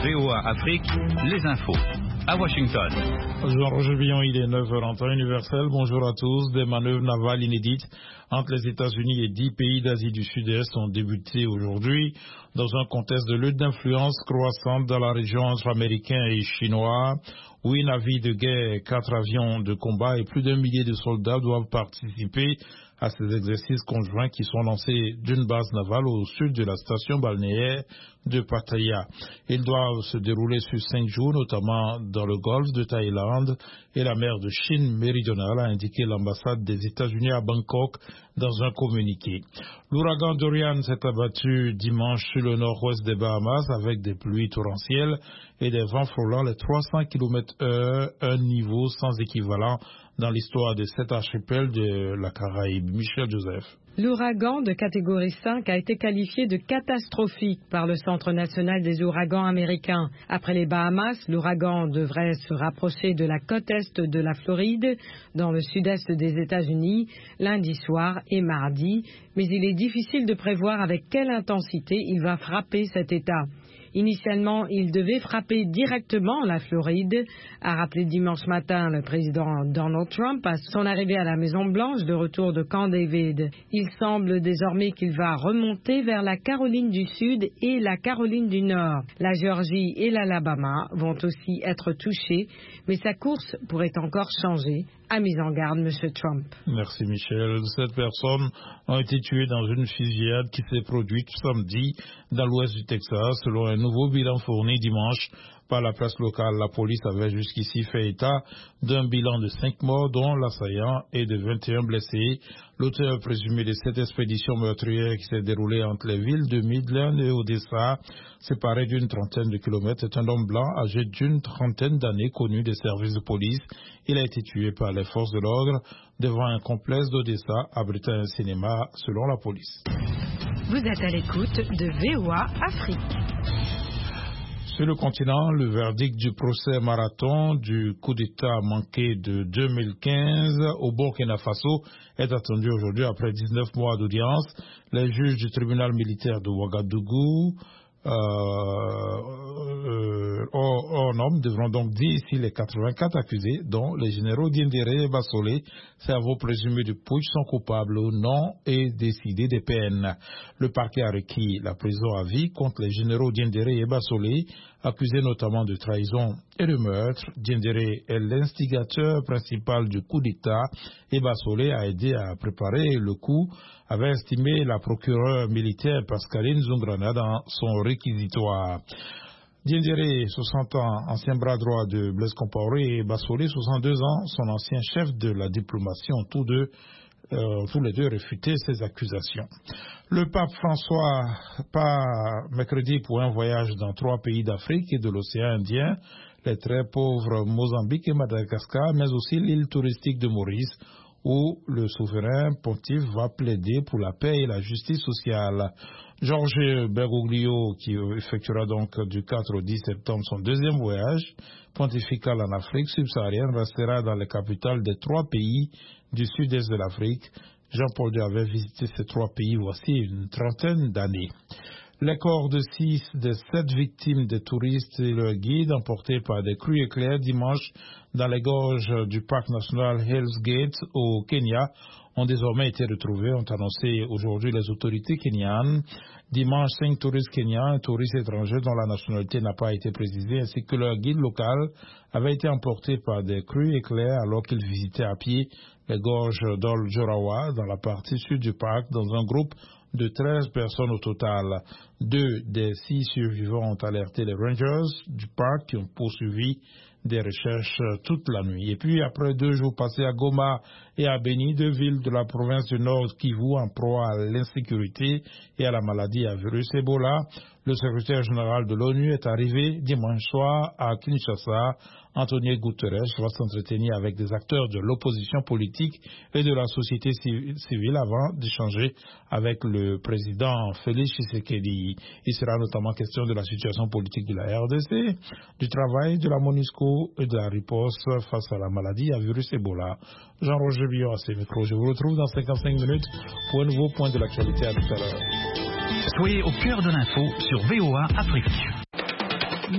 VOA Afrique, les infos. À Washington. Jean-Roger Billon, il est 9h en temps universel. Bonjour à tous. Des manœuvres navales inédites entre les États-Unis et 10 pays d'Asie du Sud-Est ont débuté aujourd'hui dans un contexte de lutte d'influence croissante dans la région entre Américains et Chinois. 8 navires de guerre, 4 avions de combat et plus d'1 millier de soldats doivent participer à ces exercices conjoints qui sont lancés d'une base navale au sud de la station balnéaire de Pattaya. Ils doivent se dérouler sur 5 jours, notamment dans le golfe de Thaïlande et la mer de Chine méridionale, a indiqué l'ambassade des États-Unis à Bangkok dans un communiqué. L'ouragan Dorian s'est abattu dimanche sur le nord-ouest des Bahamas avec des pluies torrentielles et des vents frôlant les 300 km/h, un niveau sans équivalent dans l'histoire de cet archipel de la Caraïbe. Michel Joseph. L'ouragan de catégorie 5 a été qualifié de catastrophique par le Centre national des ouragans américains. Après les Bahamas, l'ouragan devrait se rapprocher de la côte est de la Floride, dans le sud-est des États-Unis, lundi soir et mardi, mais il est difficile de prévoir avec quelle intensité il va frapper cet État. Initialement, il devait frapper directement la Floride, a rappelé dimanche matin le président Donald Trump à son arrivée à la Maison-Blanche de retour de Camp David. Il semble désormais qu'il va remonter vers la Caroline du Sud et la Caroline du Nord. La Géorgie et l'Alabama vont aussi être touchés, mais sa course pourrait encore changer, a mis en garde M. Trump. Merci Michel. 7 personnes ont été tuées dans une fusillade qui s'est produite samedi dans l'ouest du Texas, selon un nouveau bilan fourni dimanche par la presse locale. La police avait jusqu'ici fait état d'un bilan de 5 morts, dont l'assaillant, et de 21 blessés. L'auteur présumé de cette expédition meurtrière qui s'est déroulée entre les villes de Midland et Odessa, séparées d'une trentaine de kilomètres, est un homme blanc âgé d'une trentaine d'années, connu des services de police. Il a été tué par les forces de l'ordre devant un complexe d'Odessa abritant un cinéma, selon la police. Vous êtes à l'écoute de VOA Afrique. Sur le continent, le verdict du procès marathon du coup d'État manqué de 2015 au Burkina Faso est attendu aujourd'hui après 19 mois d'audience. Les juges du tribunal militaire de Ouagadougou hors normes devront donc dire si les 84 accusés, dont les généraux Diendéré et Bassolé, cerveau présumé du putsch, sont coupables ou non et décider des peines. Le parquet a requis la prison à vie contre les généraux Diendéré et Bassolé, accusés notamment de trahison et de meurtre. Diendéré est l'instigateur principal du coup d'État et Bassolé a aidé à préparer le coup, avait estimé la procureure militaire Pascaline Zungrana dans son réquisitoire. Diendéré, 60 ans, ancien bras droit de Blaise Compaoré, et Bassolé, 62 ans, son ancien chef de la diplomatie, ont tous les deux réfuté ces accusations. Le pape François part mercredi pour un voyage dans 3 pays d'Afrique et de l'océan Indien, les très pauvres Mozambique et Madagascar, mais aussi l'île touristique de Maurice, où le souverain pontife va plaider pour la paix et la justice sociale. Georges Bergoglio, qui effectuera donc du 4 au 10 septembre son deuxième voyage pontifical en Afrique subsaharienne, restera dans les capitales des 3 pays du sud-est de l'Afrique. Jean-Paul II avait visité ces 3 pays voici une trentaine d'années. Les corps de 6 des 7 victimes des touristes et leurs guides emportés par des crues éclairs dimanche dans les gorges du parc national Hell's Gate au Kenya ont désormais été retrouvés, ont annoncé aujourd'hui les autorités kenyanes. Dimanche, 5 touristes kenyans, un touriste étranger dont la nationalité n'a pas été précisée, ainsi que leur guide local avaient été emportés par des crues éclairs alors qu'ils visitaient à pied les gorges d'Ol-Jorawa dans la partie sud du parc dans un groupe de 13 personnes au total. 2 des 6 survivants ont alerté les rangers du parc qui ont poursuivi des recherches toute la nuit. Et puis, après 2 jours passés à Goma et à Beni, 2 villes de la province du Nord Kivu en proie à l'insécurité et à la maladie à virus Ebola, le secrétaire général de l'ONU est arrivé dimanche soir à Kinshasa. Antonio Guterres va s'entretenir avec des acteurs de l'opposition politique et de la société civile avant d'échanger avec le président Félix Tshisekedi. Il sera notamment question de la situation politique de la RDC, du travail de la MONUSCO et de la riposte face à la maladie à virus Ebola. Jean-Roger Billon à ces micros. Je vous retrouve dans 55 minutes pour un nouveau point de l'actualité. À tout à l'heure. Soyez au cœur de l'info sur VOA Afrique.